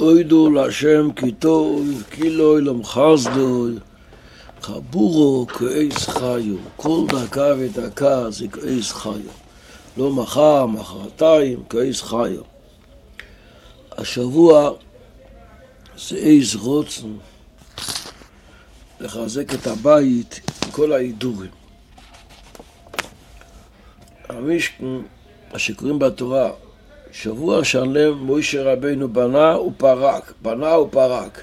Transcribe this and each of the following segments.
אוידו להשם כי טוב, כי לא ילום חסדו, חבורו כאיס חיו, כל דקה ודקה זה כאיס חיו. לא מחר, מחרתיים, כאיס חיו. השבוע זה איס רוצן לחזק את הבית עם כל ההידורים. המשכן, מה שקוראים בתורה, שבוע שלם מוישה רבינו בנה ופרק.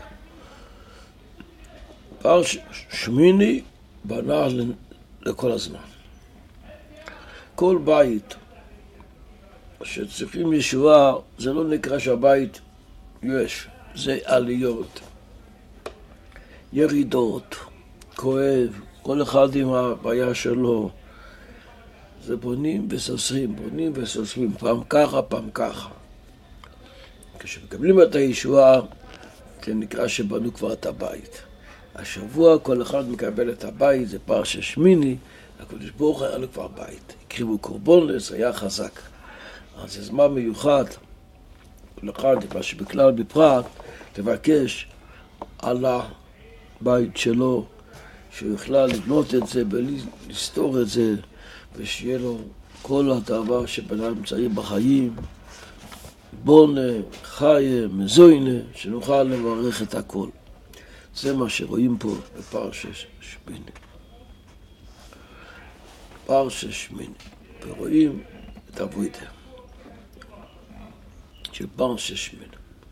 פרש שמיני בנה לכל הזמן. כל בית שצריכים ישועה, זה לא נקרא שהבית יש, זה עליות, ירידות, כואב, כל אחד עם הבעיה שלו. זה בונים וסוסרים, פעם ככה, פעם ככה. כשמקבלים את הישועה, זה נקרא שבנו כבר את הבית. השבוע כל אחד מקבל את הבית, זה פרשת שמיני, הקדוש ברוך הוא היה לו כבר בית. הקריבו קורבן, זה היה חזק. אז זה זמן מיוחד, כל אחד, מה שבכלל בפרט, תבקש על הבית שלו, שהוא יוכל לבנות את זה, ולסתור את זה, ושיהיה לו כל הדבר שבנם צריך בחיים, בונה, חיה, מזוינה, שנוכל לברך את הכל. זה מה שרואים פה בפרשת שמיני. פרשת שמיני, ורואים את עבודה של פרשת שמיני.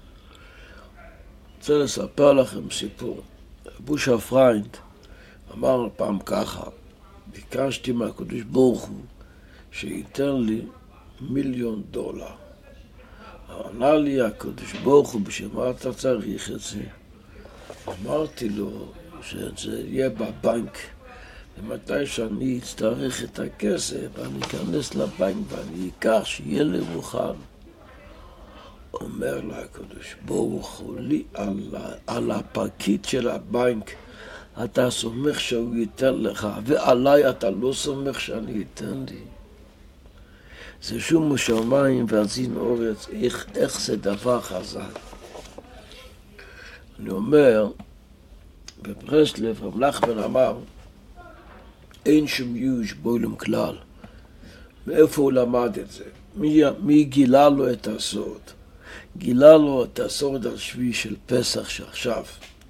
רוצה לספר לכם סיפור. בושה פריינד אמר פעם ככה, ביקשתי מהקדוש ברוך הוא שייתן לי $1,000,000. ענה לי הקדוש ברוך הוא, בשביל מה אתה צריך את זה? אמרתי לו שזה יהיה בבנק, ומתי שאני אצטרך את הכסף אני אכנס לבנק ואני אקח שיהיה לי מוכן. אומר לה הקדוש ברוך הוא, לי על הפקיד של הבנק אתה סומך שהוא ייתן לך, ועליי אתה לא סומך שאני אתן לי. זה שומו שמיים ואזין אורץ, איך זה דבר חזק. אני אומר, בברסלב רב נחמן אמר, אין שום ייאוש בעולם כלל. מאיפה הוא למד את זה? מי גילה לו את הסוד? גילה לו את הסוד על שביעי של פסח שעכשיו.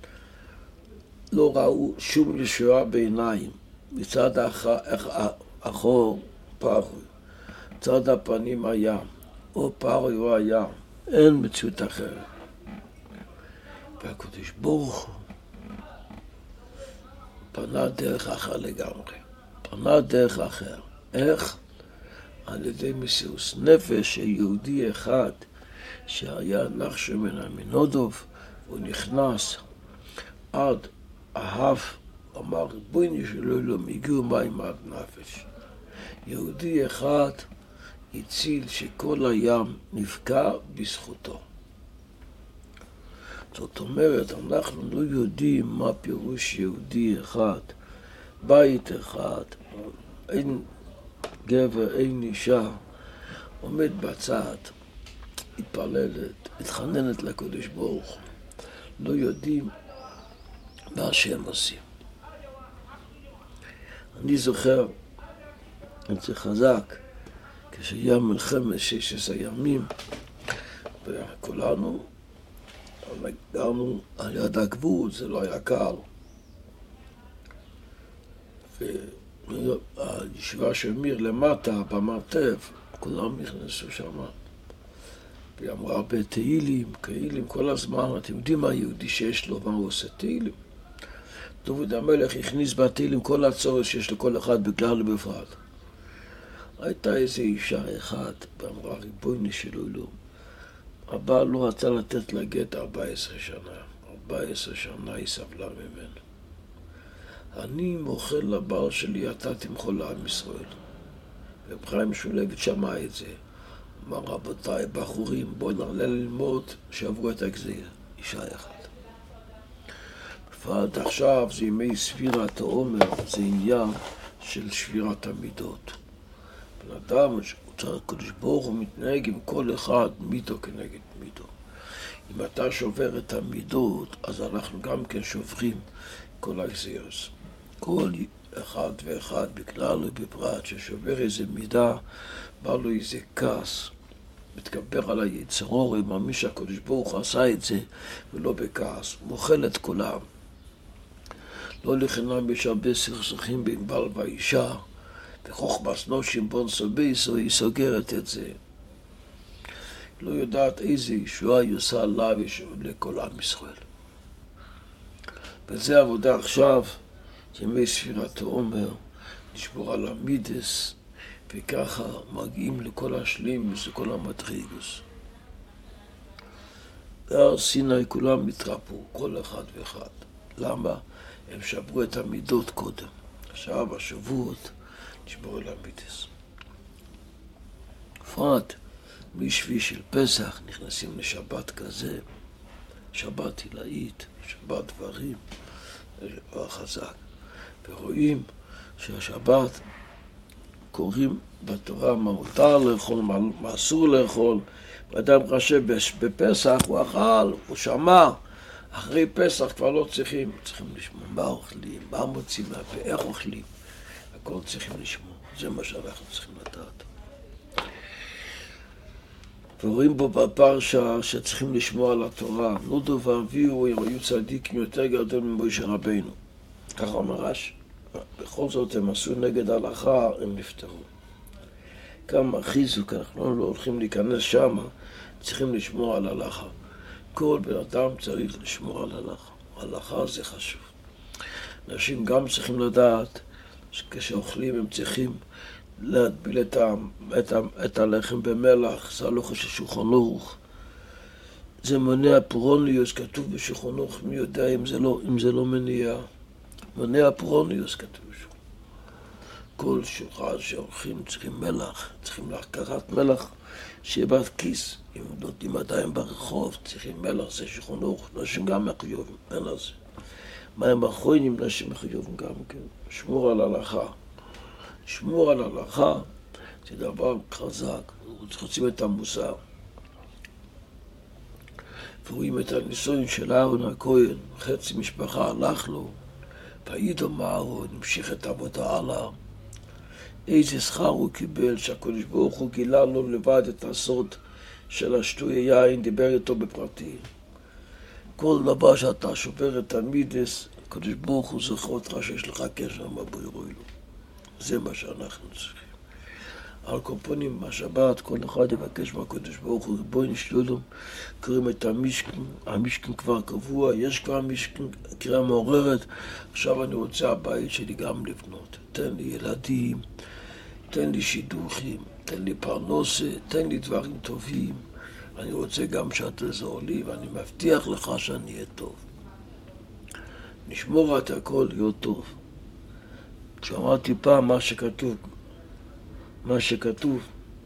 לא ראו שום ישועה בעיניים, מצד אחור פרוי, מצד הפנים היה, או פרוי או היה, אין מציאות אחרת. והקדוש ברוך הוא פנה דרך אחר לגמרי, פנה דרך אחר. איך? על ידי מסירות נפש של יהודי אחד שהיה נחשון בן עמינדב, הוא נכנס עד אהב, אמר ריבונו של עולם, הגיעו מים עד נפש. יהודי אחד הציל שכל הים נפגע בזכותו. זאת אומרת, אנחנו לא יודעים מה פירוש יהודי אחד, בית אחד, אין גבר, אין אישה, עומד בצד, התפללת, התחננת לקדוש ברוך הוא. לא יודעים מה שהם עושים. אני זוכר את זה חזק, כשהיה מלחמת 16 ימים, וכולנו גרנו על יד הגבול, זה לא היה קל. והישיבה של מיר למטה, במרתף, כולם נכנסו שם. והיא אמרה הרבה תהילים, קהילים, כל הזמן. אתם יודעים מה יהודי שיש לו, מה הוא עושה תהילים? דוד המלך הכניס בתהילים כל הצורך שיש לכל אחד בכלל ובפרט. הייתה איזו אישה אחת, ואמרה ריבונו של עולם, הבעל לא רצה לתת לה גט 14 שנה. 14 שנה היא סבלה ממנו. אני מוכר לבעל שלי, אתה תמחול לעם ישראל. רב חיים שולביץ שמע את זה. אמר, רבותיי, בחורים, בואו נעלה ללמוד שעברו את הגזיר. אישה אחת. בפרט עכשיו זה ימי ספירת העומר, זה עניין של שבירת המידות. בן אדם, הקדוש ברוך הוא מתנהג עם כל אחד מידו כנגד מידו. אם אתה שובר את המידות, אז אנחנו גם כן שוברים כל הגזירוס. כל אחד ואחד בכלל ובפרט ששובר איזה מידה, בא לו איזה כעס, מתגבר על היצרור, מאמין שהקדוש ברוך הוא עשה את זה, ולא בכעס, מוכל את כולם. לא לחינם יש הרבה סכסוכים בין בעל ואישה, וחוכמת נושים בון סוביסו, היא סוגרת את זה. לא יודעת איזה ישועה היא עושה לה ולכל עם ישראל. וזה עבודה עכשיו, ימי ספירת העומר, נשבור על המידס, וככה מגיעים לכל השלימוס, לכל המדרגוס. בהר סיני כולם התרפו, כל אחד ואחד. למה? הם שברו את המידות קודם. עכשיו השבועות נשבור על המידס. בפרט, משבי של פסח נכנסים לשבת כזה, שבת עילאית, שבת דברים, דבר חזק. ורואים שהשבת קוראים בתורה מה מותר לאכול, מה אסור לאכול. ואדם חושב בפסח הוא אכל, הוא שמע. אחרי פסח כבר לא צריכים לשמוע מה אוכלים, מה מוצאים מהפה, איך אוכלים. הכל צריכים לשמוע, זה מה שאנחנו צריכים לדעת. ורואים בו בפרשה שצריכים לשמוע על התורה. נודו ואביהו היו צדיקים יותר גדול ממשה רבינו. ככה אומר רש"י. בכל זאת הם עשו נגד ההלכה, הם נפטרו. כמה חיזוק, אנחנו לא הולכים להיכנס שם, צריכים לשמור על ההלכה. כל בן אדם צריך לשמור על ההלכה. ההלכה זה חשוב. אנשים גם צריכים לדעת שכשאוכלים הם צריכים להטביל את הלחם במלח, זה הלכה של שולחן ערוך. זה מונע פרוניוס, כתוב בשולחן ערוך, מי יודע אם זה לא מניע. מונע פרוניוס כתוב שם. כל שולחן שהולכים צריכים מלח, צריכים לקחת מלח שיהיה בכיס. אם נותנים עדיין ברחוב, צריכים מלח, זה שולחן ערוך. נשים גם מחויבים, אין על זה. מים אחרונים נשים מחויבים גם כן. שמור על ההלכה. שמור על ההלכה זה דבר חזק. רוצים את המוסר. ורואים את הניסויים של אהרון הכהן, חצי משפחה הלך לו. וידע אהרון, המשיך את העבודה הלאה. איזה שכר הוא קיבל, שהקדוש ברוך הוא גילה לו לבד את הסוד של השטוי יין, דיבר איתו בפרטי. כל דבר שאתה שובר את המידס, הקדוש ברוך הוא זוכר אותך שיש לך קשר עם הבורא לו. זה מה שאנחנו צריכים. על קומפונים בשבת, כל אחד יבקש מהקדוש ברוך הוא, ריבונו של עולם, קוראים את המשכן, המשכן כבר קבוע, יש כבר משכן, קריאה מעוררת, עכשיו אני רוצה הבית שלי גם לבנות. תן לי ילדים, תן לי שידוכים, תן לי פרנסה, תן לי דברים טובים. אני רוצה גם שתעזור לי, ואני מבטיח לך שאני אהיה טוב. נשמור את הכל להיות טוב. כשאמרתי פעם מה שכתוב,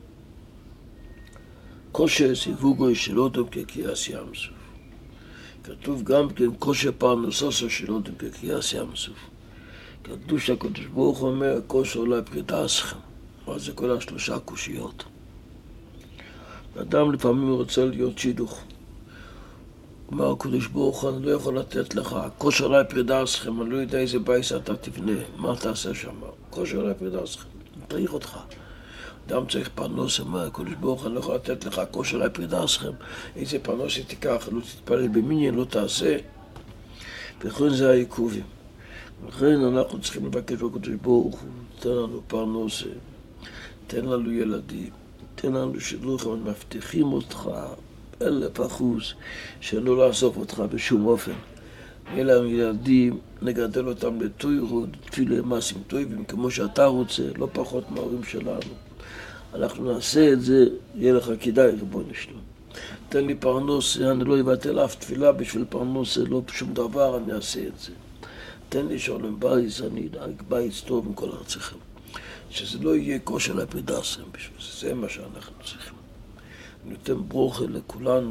כושר סיווגו של אודם כקריאס ים סוף. כתוב גם כן כושר פרנסוסו של אודם כקריאס ים סוף. כתוב שהקדוש ברוך הוא אומר, כושר אולי פרידה אסכם. אבל זה כל השלושה קושיות. אדם לפעמים רוצה להיות שידוך. אומר הקדוש ברוך הוא, אני לא יכול לתת לך, כושר אולי פרידה אסכם, אני לא יודע איזה בית אתה תבנה, מה תעשה שם? כושר אולי פרידה אסכם, נטריח אותך. אדם צריך פרנוס, אומר הקדוש ברוך הוא, אני לא יכול לתת לך כושר אולי פרידה אסכם, איזה פרנוס תיקח, לא תתפלל במניין, לא תעשה. וכן זה העיכובים. לכן אנחנו צריכים לבקש בקדוש ברוך הוא, תן לנו פרנוס, תן לנו ילדים, תן לנו שילוח, אבל מבטיחים אותך 1,000% שלא לאסוף אותך בשום אופן. יהיה להם ילדים, נגדל אותם לתוירות, תפילה מעשים טובים, כמו שאתה רוצה, לא פחות מההורים שלנו. אנחנו נעשה את זה, יהיה לך כדאי, ריבונו שלום. תן לי פרנוס, אני לא אבטל אף תפילה בשביל פרנוס, לא שום דבר, אני אעשה את זה. תן לי שולם בייס, אני אדאג בייס טוב מכל ארציכם. שזה לא יהיה כושר לפרידסם בשביל זה, זה מה שאנחנו צריכים. אני נותן ברוכה לכולנו.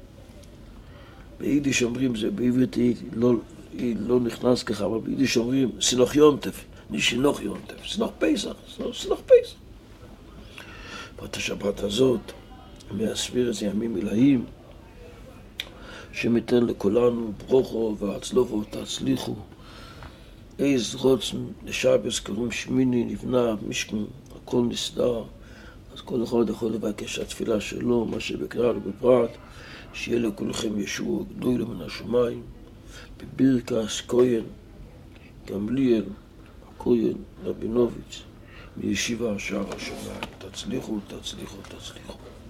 ביידיש אומרים, זה בעברית היא לא נכנס ככה, אבל ביידיש אומרים, סינוך יונטף, נשינוך יונטף, סינוך פסח, סינוך פסח. ואת השבת הזאת, מהסביר את זה ימים מלאים, שמתן לכולנו ברוכו והצלופו תצליחו. איז רוצן לשבס קוראים שמיני נבנה משכן, הכל נסדר. אז כל אחד יכול לבקש התפילה שלו, מה שבכלל ובפרט, שיהיה לכולכם ישוע גדול מן השמיים, בברכת כהן גמליאל הכהן רבינוביץ' מישיבה שער השמיים. תצליחו, תצליחו, תצליחו.